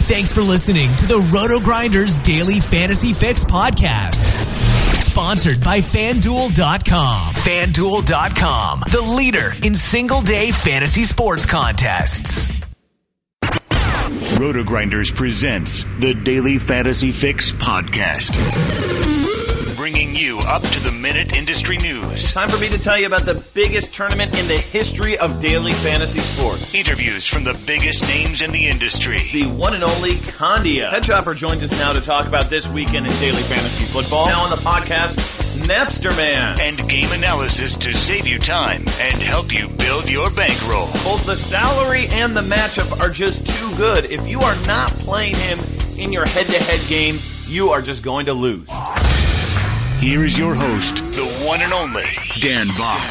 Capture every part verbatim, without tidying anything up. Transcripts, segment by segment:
Thanks for listening to the Roto Grinders Daily Fantasy Fix podcast. Sponsored by FanDuel dot com. FanDuel dot com, the leader in single-day fantasy sports contests. Roto Grinders presents the Daily Fantasy Fix podcast. Bringing you up-to-the-minute industry news. Time for me to tell you about the biggest tournament in the history of daily fantasy sports. Interviews from the biggest names in the industry. The one and only Condia. Head Chopper joins us now to talk about this weekend in daily fantasy football. Now on the podcast, Napster Man. And game analysis to save you time and help you build your bankroll. Both the salary and the matchup are just too good. If you are not playing him in your head-to-head game, you are just going to lose. Here is your host, the one and only Dan Bach.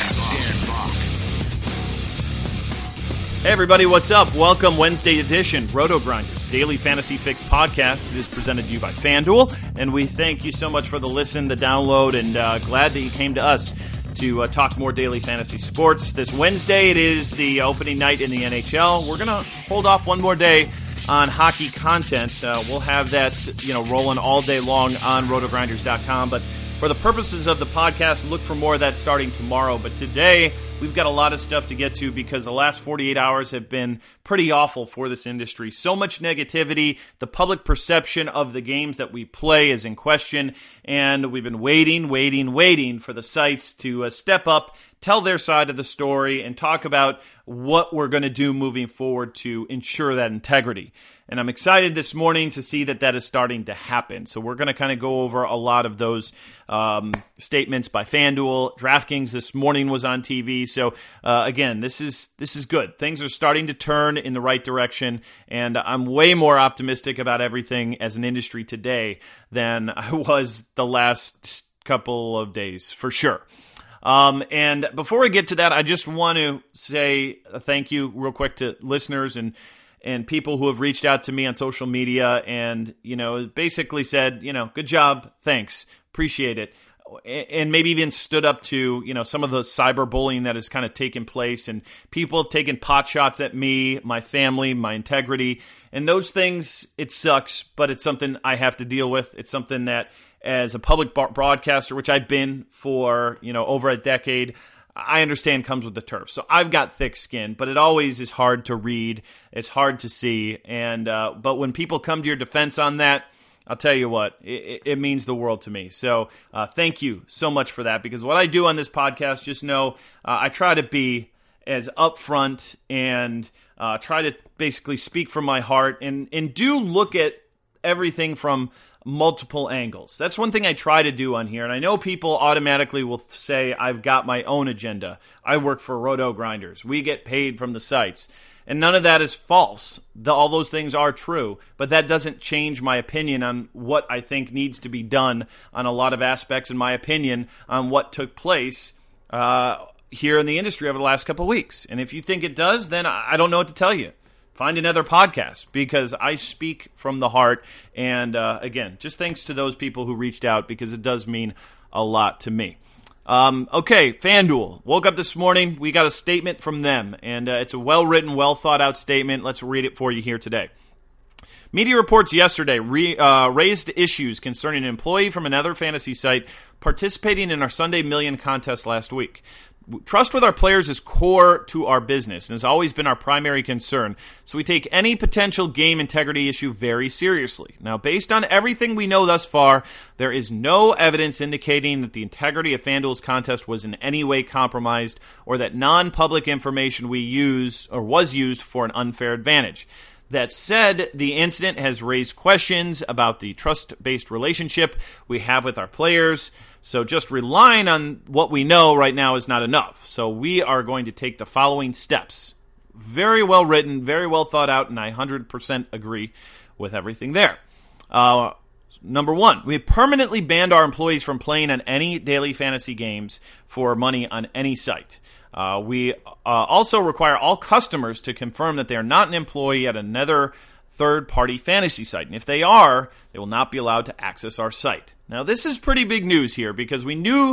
Hey everybody, what's up? Welcome Wednesday edition, Roto Grinders Daily Fantasy Fix podcast. It is presented to you by FanDuel, and we thank you so much for the listen, the download, and uh, glad that you came to us to uh, talk more daily fantasy sports. This Wednesday, it is the opening night in the N H L. We're going to hold off one more day on hockey content. Uh, we'll have that, you know, rolling all day long on roto grinders dot com, but for the purposes of the podcast, look for more of that starting tomorrow. But today, we've got a lot of stuff to get to because the last forty-eight hours have been pretty awful for this industry. So much negativity. The public perception of the games that we play is in question. And we've been waiting, waiting, waiting for the sites to uh, step up, tell their side of the story, and talk about what we're going to do moving forward to ensure that integrity. And I'm excited this morning to see that that is starting to happen. So we're going to kind of go over a lot of those um, statements by FanDuel. DraftKings this morning was on T V. So uh, again, this is this is good. Things are starting to turn in the right direction, and I'm way more optimistic about everything as an industry today than I was the last couple of days, for sure. Um, and before we get to that, I just want to say a thank you real quick to listeners and and people who have reached out to me on social media and, you know, basically said, you know, good job, thanks, appreciate it. And maybe even stood up to, you know, some of the cyberbullying that has kind of taken place, and people have taken pot shots at me, my family, my integrity, and those things, it sucks, but it's something I have to deal with. It's something that as a public broadcaster, which I've been for, you know, over a decade, I understand comes with the turf. So I've got thick skin, but it always is hard to read. It's hard to see. And uh, but when people come to your defense on that, I'll tell you what, it, it means the world to me. So uh, thank you so much for that, because what I do on this podcast, just know uh, I try to be as upfront and uh, try to basically speak from my heart and, and do look at everything from multiple angles. That's one thing I try to do on here, and I know people automatically will say I've got my own agenda. I work for Roto Grinders. We get paid from the sites. And none of that is false. The, all those things are true, but that doesn't change my opinion on what I think needs to be done on a lot of aspects, in my opinion, on what took place uh, here in the industry over the last couple of weeks. And if you think it does, then I don't know what to tell you. Find another podcast, because I speak from the heart. And uh, again, just thanks to those people who reached out, because it does mean a lot to me. Um, okay, FanDuel. Woke up this morning. We got a statement from them, and uh, it's a well-written, well-thought-out statement. Let's read it for you here today. Media reports yesterday re, uh, raised issues concerning an employee from another fantasy site participating in our Sunday Million contest last week. Trust with our players is core to our business and has always been our primary concern, so we take any potential game integrity issue very seriously. Now, based on everything we know thus far, there is no evidence indicating that the integrity of FanDuel's contest was in any way compromised, or that non-public information we use or was used for an unfair advantage. That said, the incident has raised questions about the trust-based relationship we have with our players. So just relying on what we know right now is not enough. So we are going to take the following steps. Very well written, very well thought out, and I one hundred percent agree with everything there. Uh, number one, we have permanently banned our employees from playing on any daily fantasy games for money on any site. Uh, we uh, also require all customers to confirm that they are not an employee at another third-party fantasy site. And if they are, they will not be allowed to access our site. Now, this is pretty big news here, because we knew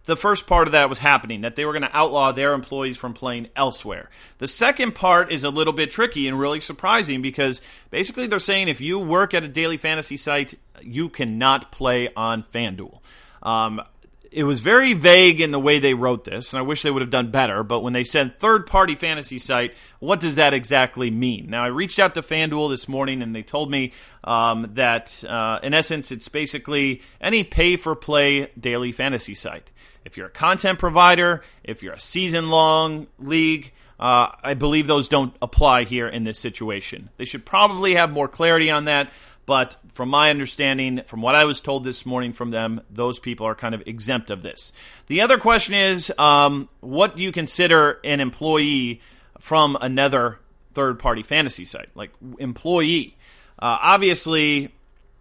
the first part of that was happening, that they were going to outlaw their employees from playing elsewhere. The second part is a little bit tricky and really surprising because basically they're saying if you work at a daily fantasy site, you cannot play on FanDuel. Um, it was very vague in the way they wrote this, and I wish they would have done better, but when they said third-party fantasy site, what does that exactly mean? Now, I reached out to FanDuel this morning, and they told me um, that, uh, in essence, it's basically any pay-for-play daily fantasy site. If you're a content provider, if you're a season-long league, uh, I believe those don't apply here in this situation. They should probably have more clarity on that, but from my understanding, from what I was told this morning from them, those people are kind of exempt of this. The other question is, um, what do you consider an employee from another third-party fantasy site? Like, employee. Uh, obviously,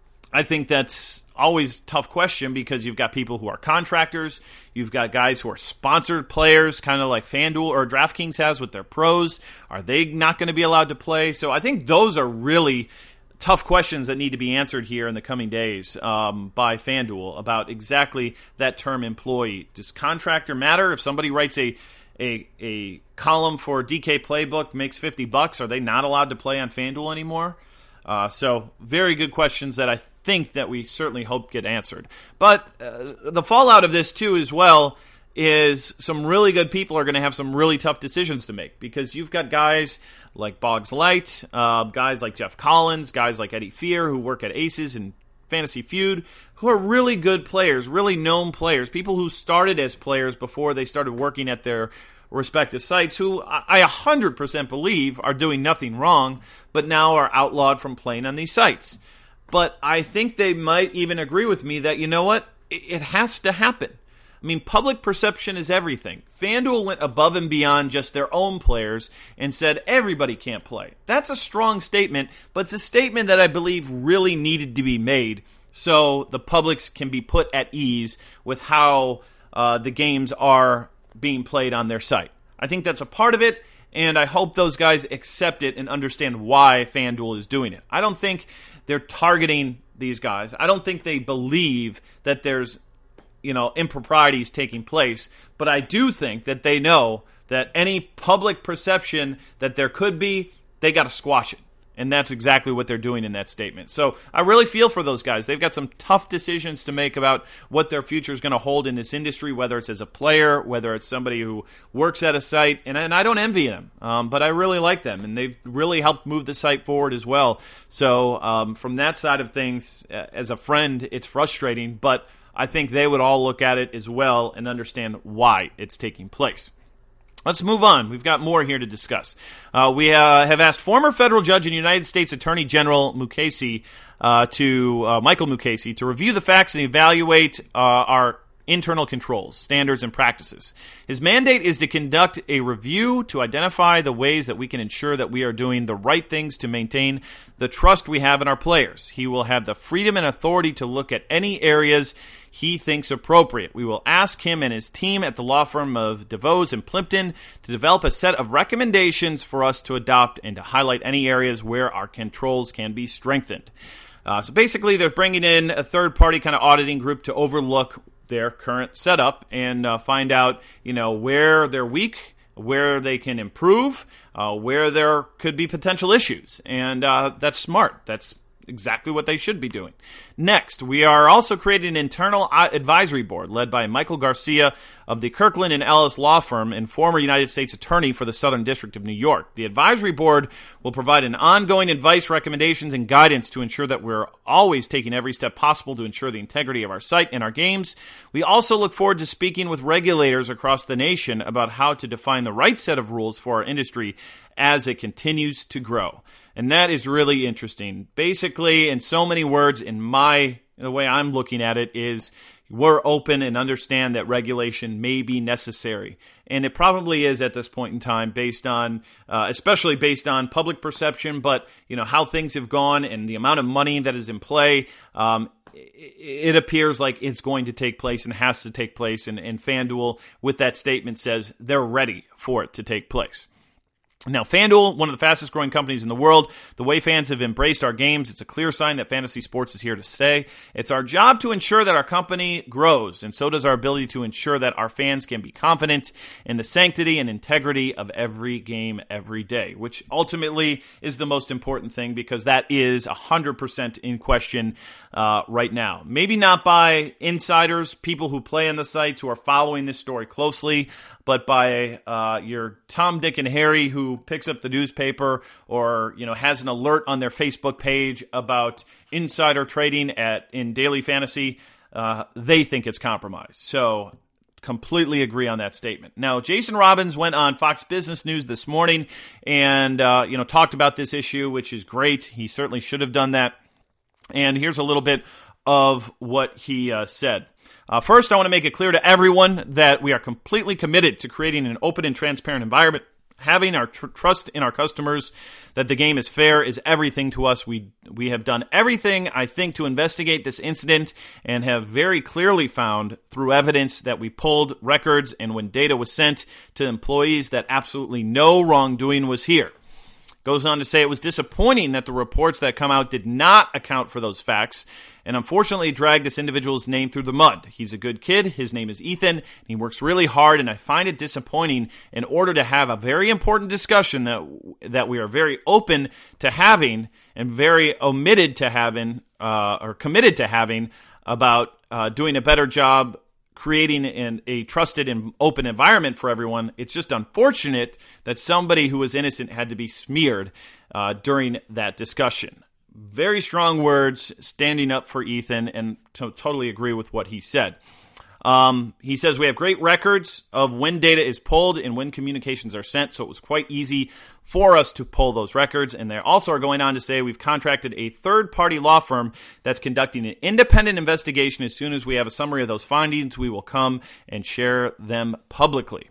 I think that's always a tough question because you've got people who are contractors, you've got guys who are sponsored players, kind of like FanDuel or DraftKings has with their pros. Are they not going to be allowed to play? So I think those are really tough questions that need to be answered here in the coming days um, by FanDuel about exactly that term employee. Does contractor matter? If somebody writes a a, a column for D K Playbook, makes fifty bucks, are they not allowed to play on FanDuel anymore? Uh, so very good questions that I think that we certainly hope get answered. But uh, the fallout of this too as well is some really good people are going to have some really tough decisions to make because you've got guys like Boggs Light, uh, guys like Jeff Collins, guys like Eddie Fear who work at Aces and Fantasy Feud who are really good players, really known players, people who started as players before they started working at their respective sites who I one hundred percent believe are doing nothing wrong, but now are outlawed from playing on these sites. But I think they might even agree with me that, you know what, it has to happen. I mean, public perception is everything. FanDuel went above and beyond just their own players and said everybody can't play. That's a strong statement, but it's a statement that I believe really needed to be made so the publics can be put at ease with how uh, the games are being played on their site. I think that's a part of it, and I hope those guys accept it and understand why FanDuel is doing it. I don't think they're targeting these guys. I don't think they believe that there's, you know, improprieties taking place, but I do think that they know that any public perception that there could be, they got to squash it. And that's exactly what they're doing in that statement. So I really feel for those guys. They've got some tough decisions to make about what their future is going to hold in this industry, whether it's as a player, whether it's somebody who works at a site. And, and I don't envy them, um, but I really like them. And they've really helped move the site forward as well. So um, from that side of things, as a friend, it's frustrating. But I think they would all look at it as well and understand why it's taking place. Let's move on. We've got more here to discuss. Uh, we uh, have asked former federal judge and United States Attorney General Mukasey, uh, to uh, Michael Mukasey, to review the facts and evaluate uh, our internal controls, standards, and practices. His mandate is to conduct a review to identify the ways that we can ensure that we are doing the right things to maintain the trust we have in our players. He will have the freedom and authority to look at any areas he thinks appropriate. We will ask him and his team at the law firm of DeVos and Plimpton to develop a set of recommendations for us to adopt and to highlight any areas where our controls can be strengthened. Uh, so basically, they're bringing in a third-party kind of auditing group to overlook their current setup and uh, find out, you know, where they're weak, where they can improve, uh, where there could be potential issues. And uh, that's smart. That's exactly what they should be doing. Next, we are also creating an internal advisory board led by Michael Garcia of the Kirkland and Ellis law firm and former United States Attorney for the Southern District of New York. The advisory board will provide an ongoing advice, recommendations, and guidance to ensure that we're always taking every step possible to ensure the integrity of our site and our games. We also look forward to speaking with regulators across the nation about how to define the right set of rules for our industry as it continues to grow. And that is really interesting. Basically, in so many words, in my the way I'm looking at it is we're open and understand that regulation may be necessary. And it probably is at this point in time based on, uh, especially based on public perception, but, you know, how things have gone and the amount of money that is in play. Um, it appears like it's going to take place and has to take place. And, and FanDuel, with that statement, says they're ready for it to take place. Now, FanDuel, one of the fastest growing companies in the world, the way fans have embraced our games, it's a clear sign that fantasy sports is here to stay. It's our job to ensure that our company grows, and so does our ability to ensure that our fans can be confident in the sanctity and integrity of every game every day, which ultimately is the most important thing because that is one hundred percent in question uh, right now. Maybe not by insiders, people who play on the sites who are following this story closely, but by uh, your Tom, Dick, and Harry who picks up the newspaper or, you know, has an alert on their Facebook page about insider trading at in daily fantasy. Uh, they think it's compromised. So completely agree on that statement. Now, Jason Robins went on Fox Business News this morning and, uh, you know, talked about this issue, which is great. He certainly should have done that. And here's a little bit of what he uh, said. Uh, first, I want to make it clear to everyone that we are completely committed to creating an open and transparent environment. Having our tr- trust in our customers that the game is fair is everything to us. We we have done everything, I think, to investigate this incident and have very clearly found through evidence that we pulled records and when data was sent to employees that absolutely no wrongdoing was here. Goes on to say it was disappointing that the reports that come out did not account for those facts and unfortunately dragged this individual's name through the mud. He's a good kid. His name is Ethan. He works really hard, and I find it disappointing in order to have a very important discussion that that we are very open to having and very omitted to having uh, or committed to having about uh, doing a better job creating an, a trusted and open environment for everyone. It's just unfortunate that somebody who was innocent had to be smeared uh, during that discussion. Very strong words, standing up for Ethan, and to totally agree with what he said. Um, he says, we have great records of when data is pulled and when communications are sent, so it was quite easy for us to pull those records. And they also are going on to say we've contracted a third-party law firm that's conducting an independent investigation. As soon as we have a summary of those findings, we will come and share them publicly.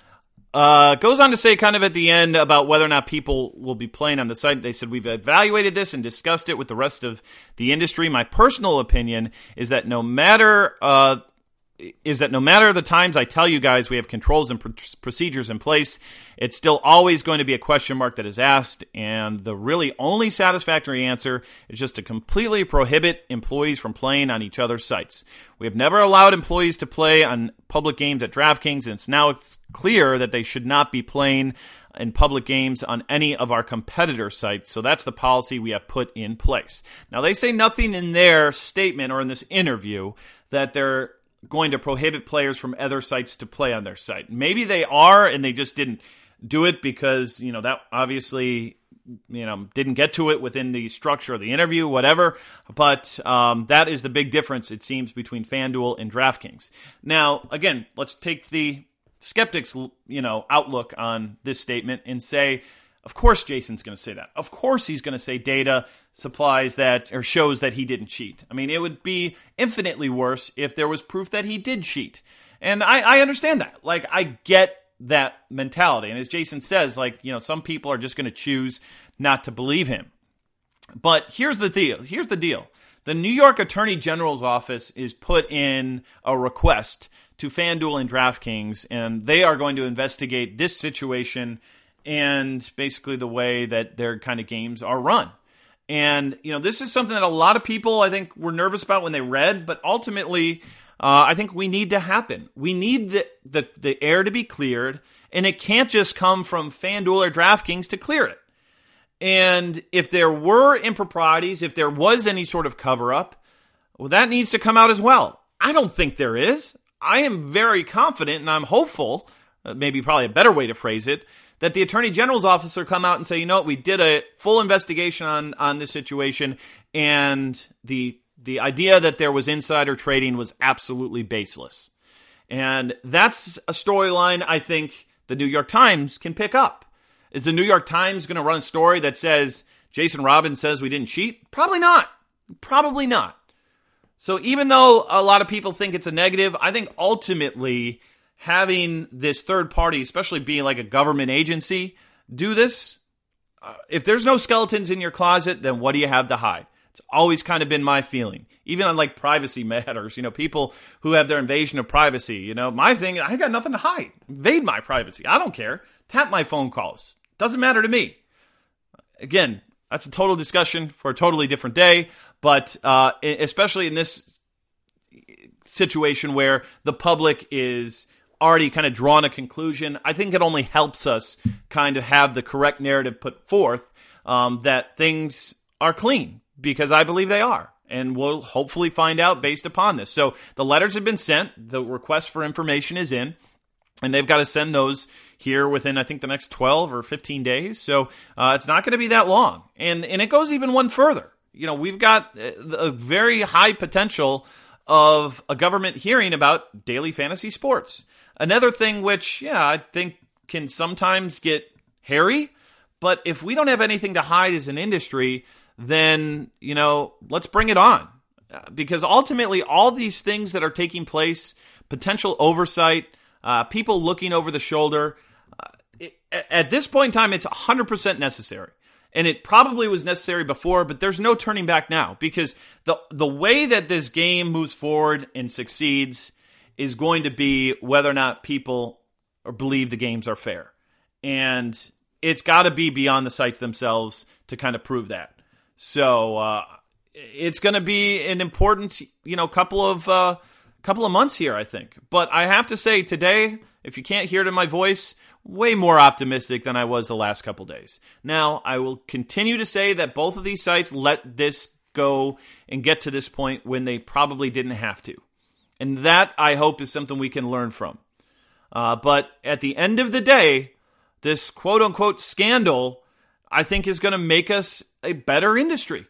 Uh, goes on to say kind of at the end about whether or not people will be playing on the site. They said, we've evaluated this and discussed it with the rest of the industry. My personal opinion is that no matter... Uh, is that no matter the times I tell you guys we have controls and pr- procedures in place, it's still always going to be a question mark that is asked, and the really only satisfactory answer is just to completely prohibit employees from playing on each other's sites. We have never allowed employees to play on public games at DraftKings, and it's now clear that they should not be playing in public games on any of our competitor sites, so that's the policy we have put in place. Now, they say nothing in their statement or in this interview that they're going to prohibit players from other sites to play on their site. Maybe they are, and they just didn't do it because, you know, that obviously, you know, didn't get to it within the structure of the interview, whatever. But um, that is the big difference, it seems, between FanDuel and DraftKings. Now, again, let's take the skeptics, you know, outlook on this statement and say, of course Jason's going to say that. Of course he's going to say data supplies that or shows that he didn't cheat. I mean, it would be infinitely worse if there was proof that he did cheat. And I, I understand that. Like, I get that mentality. And as Jason says, like, you know, some people are just going to choose not to believe him. But here's the deal. Here's the deal. The New York Attorney General's office is put in a request to FanDuel and DraftKings, and they are going to investigate this situation and basically the way that their kind of games are run. And, you know, this is something that a lot of people, I think, were nervous about when they read, but ultimately, uh, I think we need to happen. We need the, the, the air to be cleared, and it can't just come from FanDuel or DraftKings to clear it. And if there were improprieties, if there was any sort of cover-up, well, that needs to come out as well. I don't think there is. I am very confident, and I'm hopeful, uh, maybe probably a better way to phrase it, that the Attorney General's office will come out and say, you know what, we did a full investigation on, on this situation, and the the idea that there was insider trading was absolutely baseless. And that's a storyline I think the New York Times can pick up. Is the New York Times going to run a story that says Jason Robins says we didn't cheat? Probably not. Probably not. So even though a lot of people think it's a negative, I think ultimately having this third party, especially being like a government agency, do this, uh, if there's no skeletons in your closet, then what do you have to hide? It's always kind of been my feeling. Even on like privacy matters, you know, people who have their invasion of privacy, you know, my thing, I got nothing to hide. Invade my privacy. I don't care. Tap my phone calls. Doesn't matter to me. Again, that's a total discussion for a totally different day, but uh, especially in this situation where the public is already kind of drawn a conclusion, I think it only helps us kind of have the correct narrative put forth um, that things are clean, because I believe they are. And we'll hopefully find out based upon this. So the letters have been sent. The request for information is in. And they've got to send those here within, I think, the next twelve or fifteen days. So uh, it's not going to be that long. And and it goes even one further. You know, we've got a very high potential of a government hearing about daily fantasy sports. Another thing which, yeah, I think can sometimes get hairy. But if we don't have anything to hide as an industry, then, you know, let's bring it on. Because ultimately, all these things that are taking place, potential oversight, uh, people looking over the shoulder, uh, it, at this point in time, it's one hundred percent necessary. And it probably was necessary before, but there's no turning back now. Because the the way that this game moves forward and succeeds is going to be whether or not people believe the games are fair. And it's got to be beyond the sites themselves to kind of prove that. So uh, it's going to be an important, you know, couple of uh, couple of months here, I think. But I have to say today, if you can't hear it in my voice, way more optimistic than I was the last couple days. Now, I will continue to say that both of these sites let this go and get to this point when they probably didn't have to. And that, I hope, is something we can learn from. Uh, but at the end of the day, this quote-unquote scandal, I think, is going to make us a better industry.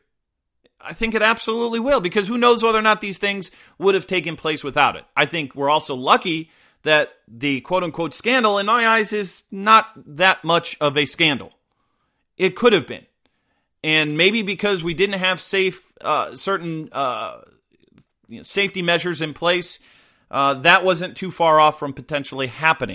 I think it absolutely will, because who knows whether or not these things would have taken place without it. I think we're also lucky that the quote-unquote scandal, in my eyes, is not that much of a scandal. It could have been. And maybe because we didn't have safe, uh, certain uh, you know, safety measures in place, uh, that wasn't too far off from potentially happening.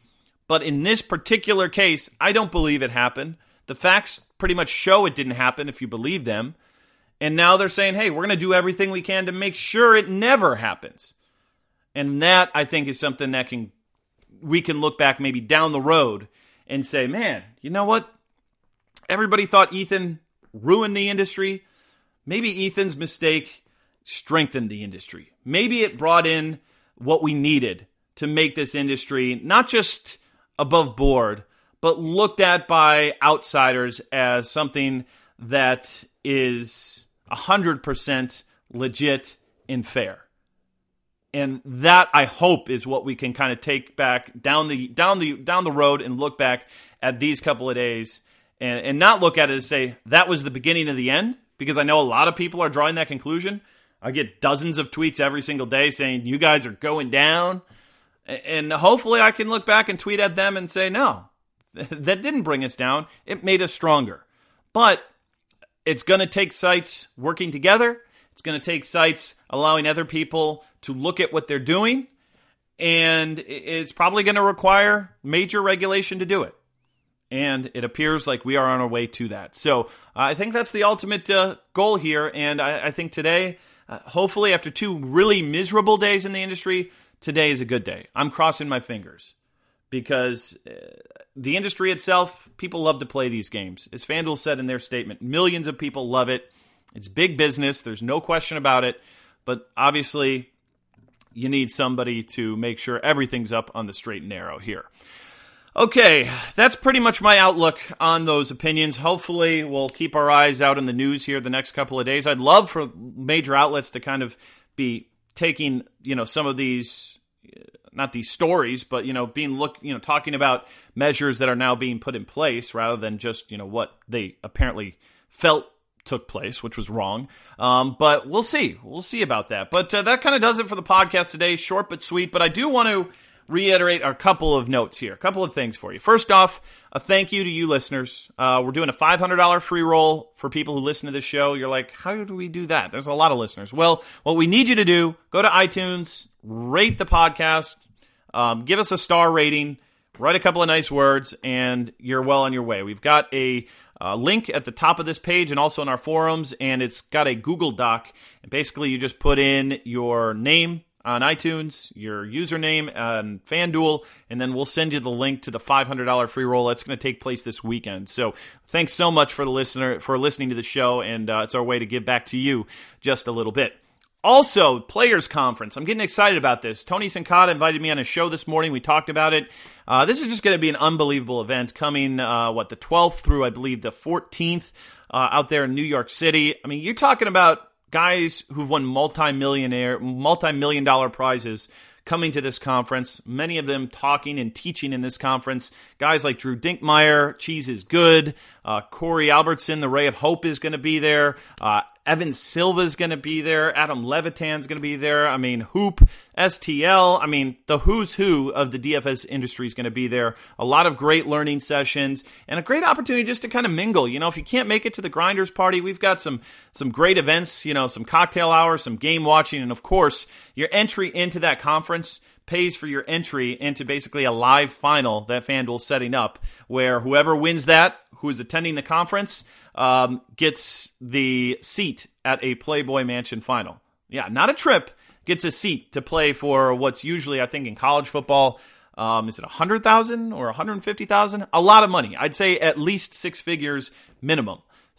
But in this particular case, I don't believe it happened. The facts pretty much show it didn't happen if you believe them. And now they're saying, hey, we're going to do everything we can to make sure it never happens. And that, I think, is something that can we can look back maybe down the road and say, man, you know what? Everybody thought Ethan ruined the industry. Maybe Ethan's mistake strengthened the industry. Maybe it brought in what we needed to make this industry not just above board, but looked at by outsiders as something that is one hundred percent legit and fair. And that, I hope, is what we can kind of take back down the down the down the road and look back at these couple of days and, and not look at it and say that was the beginning of the end, because I know a lot of people are drawing that conclusion. I get dozens of tweets every single day saying you guys are going down, and hopefully I can look back and tweet at them and say no, that didn't bring us down. It made us stronger. But it's going to take sites working together. It's going to take sites allowing other people to look at what they're doing. And it's probably going to require major regulation to do it. And it appears like we are on our way to that. So uh, I think that's the ultimate uh, goal here. And I, I think today, uh, hopefully after two really miserable days in the industry, today is a good day. I'm crossing my fingers. Because uh, the industry itself, people love to play these games. As FanDuel said in their statement, millions of people love it. It's big business. There's no question about it. But obviously, you need somebody to make sure everything's up on the straight and narrow here. Okay, that's pretty much my outlook on those opinions. Hopefully, we'll keep our eyes out in the news here the next couple of days. I'd love for major outlets to kind of be taking, you know, some of these... not these stories, but, you know, being look, you know, talking about measures that are now being put in place rather than just, you know, what they apparently felt took place, which was wrong. Um, but we'll see. We'll see about that. But uh, that kind of does it for the podcast today. Short but sweet. But I do want to reiterate a couple of notes here. A couple of things for you. First off, a thank you to you listeners. Uh, we're doing a five hundred dollars free roll for people who listen to this show. You're like, how do we do that? There's a lot of listeners. Well, what we need you to do, go to iTunes, rate the podcast, um, give us a star rating, write a couple of nice words, and you're well on your way. We've got a uh, link at the top of this page and also in our forums, and it's got a Google Doc. And basically, you just put in your name, on iTunes, your username on FanDuel, and then we'll send you the link to the five hundred dollars free roll. That's going to take place this weekend. So thanks so much for the listener for listening to the show, and uh, it's our way to give back to you just a little bit. Also, Players Conference. I'm getting excited about this. Tony Sincata invited me on a show this morning. We talked about it. Uh, this is just going to be an unbelievable event coming, uh, what, the twelfth through, I believe, the fourteenth uh, out there in New York City. I mean, you're talking about guys who've won multi-millionaire, multi-million dollar prizes coming to this conference, many of them talking and teaching in this conference. Guys like Drew Dinkmeyer, Cheese is Good, uh, Corey Albertson, the Ray of Hope is going to be there, uh, Evan Silva is going to be there, Adam Levitan is going to be there, I mean, Hoop, S T L, I mean, the who's who of the D F S industry is going to be there. A lot of great learning sessions, and a great opportunity just to kind of mingle. You know, if you can't make it to the Grinders party, we've got some some great events, you know, some cocktail hours, some game watching, and of course, your entry into that conference pays for your entry into basically a live final that FanDuel's setting up, where whoever wins that, who is attending the conference, um, gets the seat at a Playboy Mansion final. Yeah, not a trip, gets a seat to play for what's usually, I think, in college football, um, is it one hundred thousand dollars or one hundred fifty thousand dollars? A lot of money. I'd say at least six figures minimum.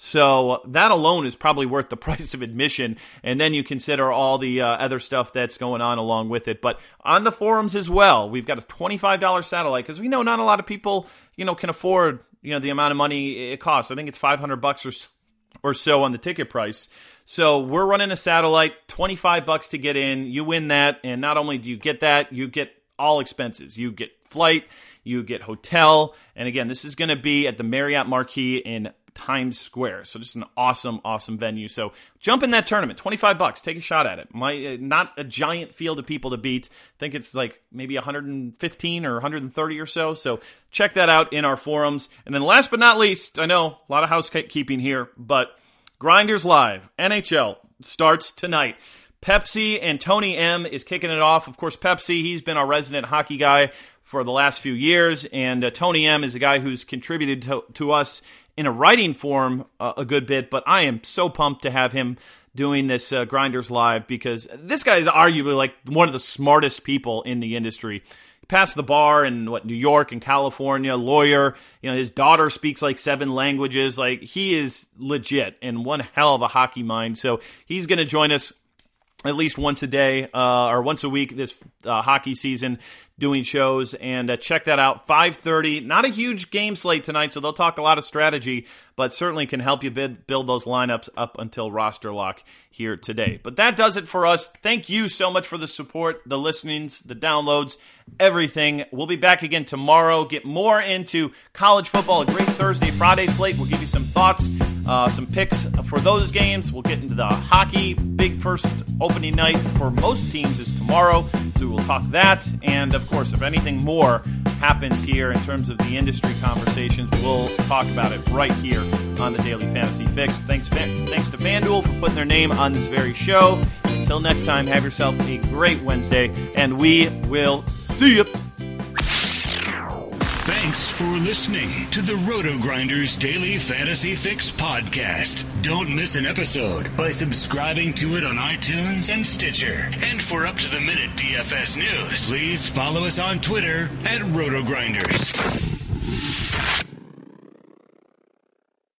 So that alone is probably worth the price of admission, and then you consider all the uh, other stuff that's going on along with it. But on the forums as well, we've got a twenty-five dollars satellite, because we know not a lot of people, you know, can afford, you know, the amount of money it costs. I think it's five hundred bucks or or so on the ticket price. So we're running a satellite, twenty-five bucks to get in. You win that, and not only do you get that, you get all expenses. You get flight, you get hotel, and again, this is going to be at the Marriott Marquis in Times Square. So just an awesome, awesome venue. So jump in that tournament, twenty-five bucks, take a shot at it. My, uh, not a giant field of people to beat. I think it's like maybe one hundred fifteen or one hundred thirty or so. So check that out in our forums. And then last but not least, I know a lot of housekeeping here, but Grinders Live, N H L, starts tonight. Pepsi and Tony M is kicking it off. Of course, Pepsi, he's been our resident hockey guy for the last few years, and uh, Tony M is a guy who's contributed to, to us in a writing form uh, a good bit, but I am so pumped to have him doing this uh, Grinders Live, because this guy is arguably like one of the smartest people in the industry. He passed the bar in what New York and California, lawyer. You know, his daughter speaks like seven languages. Like, he is legit and one hell of a hockey mind. So he's going to join us at least once a day uh, or once a week this uh, hockey season, doing shows, and uh, check that out. five thirty, not a huge game slate tonight, so they'll talk a lot of strategy, but certainly can help you bid, build those lineups up until roster lock here today. But that does it for us. Thank you so much for the support, the listenings, the downloads, everything. We'll be back again tomorrow, get more into college football, a great Thursday, Friday slate. We'll give you some thoughts, uh, some picks for those games. We'll get into the hockey. Big first opening night for most teams is tomorrow, so we'll talk that. And, of course, if anything more happens here in terms of the industry conversations, we'll talk about it right here on the Daily Fantasy Fix. Thanks, thanks to FanDuel for putting their name on this very show. Until next time, have yourself a great Wednesday, and we will see you. Thanks for listening to the Roto Grinders Daily Fantasy Fix podcast. Don't miss an episode by subscribing to it on iTunes and Stitcher. And for up-to-the-minute D F S news, please follow us on Twitter at Roto Grinders.